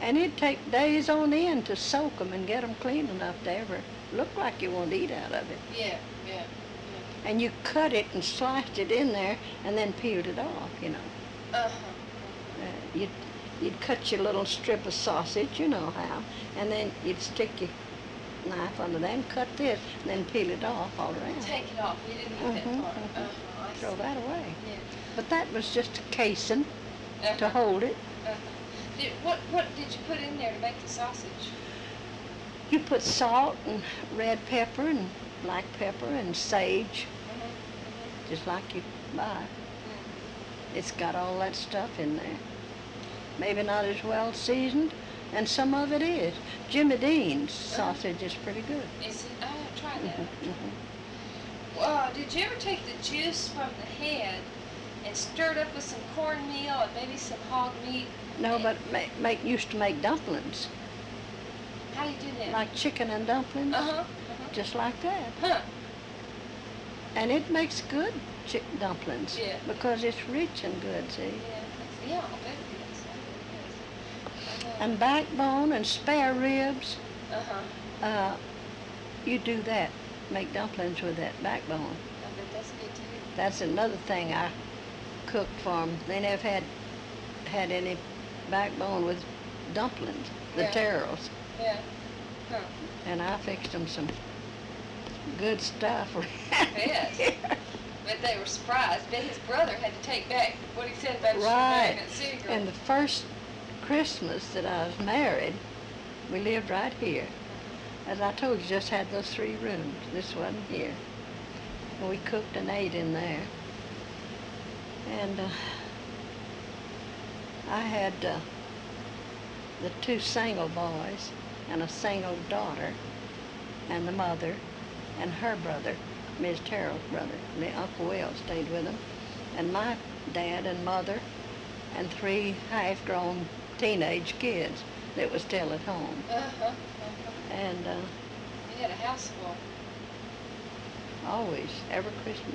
And it'd take days on end to soak them and get them clean enough to ever look like you want to eat out of it. Yeah, yeah. And you cut it and sliced it in there and then peeled it off, Uh-huh. You'd cut your little strip of sausage, you know how, and then you'd stick your knife under there and cut this, and then peel it off all around. Take it off. We didn't eat that part. I Throw see. that away. Yeah. But that was just a casing to Uh-huh. hold it. Uh-huh. What did you put in there to make the sausage? You put salt and red pepper and black pepper and sage, just like you buy. It's got all that stuff in there. Maybe not as well seasoned, and some of it is. Jimmy Dean's sausage is pretty good. Is it? I'll try that. Mm-hmm. Did you ever take the juice from the head and stir it up with some cornmeal and maybe some hog meat? No, but used to make dumplings, How do you do that? like chicken and dumplings, just like that. Huh. And it makes good chicken dumplings Yeah. because it's rich and good, see? Yeah, I'll bet it is. I bet it is. And backbone and spare ribs, Uh-huh. you do that. Make dumplings with that backbone. I bet that's good too. That's another thing I cooked for them. They never had any backbone with dumplings, the Yeah. taros. Yeah. Huh. And I fixed them some good stuff. Yes. Bet they were surprised. Bet his brother had to take back what he said about Right. that city girl. And the first Christmas that I was married, we lived right here. As I told you, just had those 3 rooms. This wasn't here. And we cooked and ate in there. And I had the 2 single boys and a single daughter, and the mother and her brother, Miss Terrell's brother. Uncle Will stayed with them. And my dad and mother and 3 half-grown teenage kids that was still at home. And You had a house full. always, every Christmas.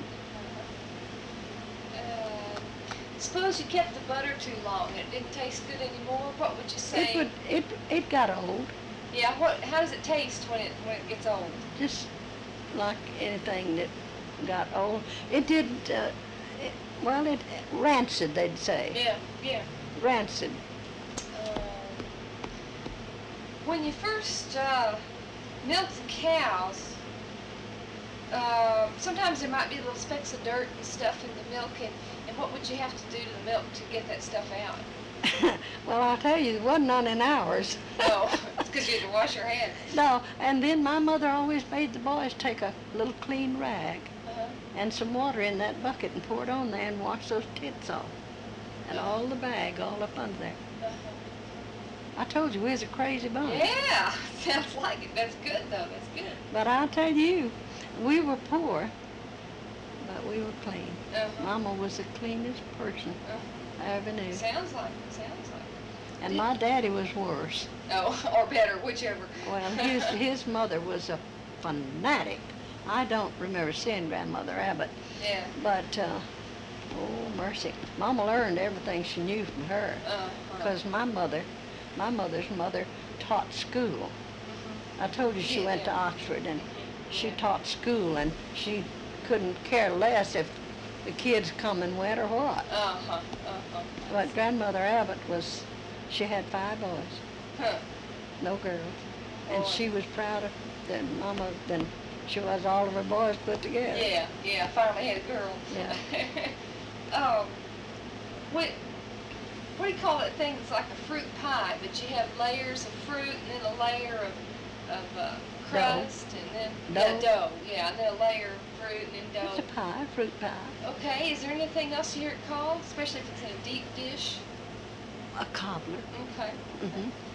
Suppose you kept the butter too long and it didn't taste good anymore. What would you say? It got old, Yeah. How does it taste when it gets old? just like anything that got old. It didn't, it rancid, they'd say. Yeah. Yeah. Rancid. When you first milk the cows, sometimes there might be little specks of dirt and stuff in the milk, and what would you have to do to the milk to get that stuff out? Well, I'll tell you, it wasn't none in ours. Oh, it's because you had to wash your hands. No, and then my mother always made the boys take a little clean rag and some water in that bucket and pour it on there and wash those tits off. And all the bag all up under there. I told you we was a crazy bunch. Yeah, sounds like it. That's good, though. That's good. But I'll tell you, we were poor, but we were clean. Mama was the cleanest person I ever knew. Sounds like it. Sounds like it. And my daddy was worse. Oh, or better, whichever. Well, his mother was a fanatic. I don't remember seeing Grandmother Abbott. Yeah. But, oh, mercy. Mama learned everything she knew from her. Because my mother's mother taught school. I told you she went to Oxford, and she taught school, and she couldn't care less if the kids come and went or what. But Grandmother Abbott she had 5 boys, no girls. And she was proud of Mama than she was all of her boys put together. Yeah, finally had a girl. Yeah. What do you call that thing that's like a fruit pie, but you have layers of fruit and then a layer of crust and then dough. Yeah, and then a layer of fruit and then dough. It's a pie, fruit pie. Okay, is there anything else you hear it called, especially if it's in a deep dish? A cobbler. Okay. Mm-hmm.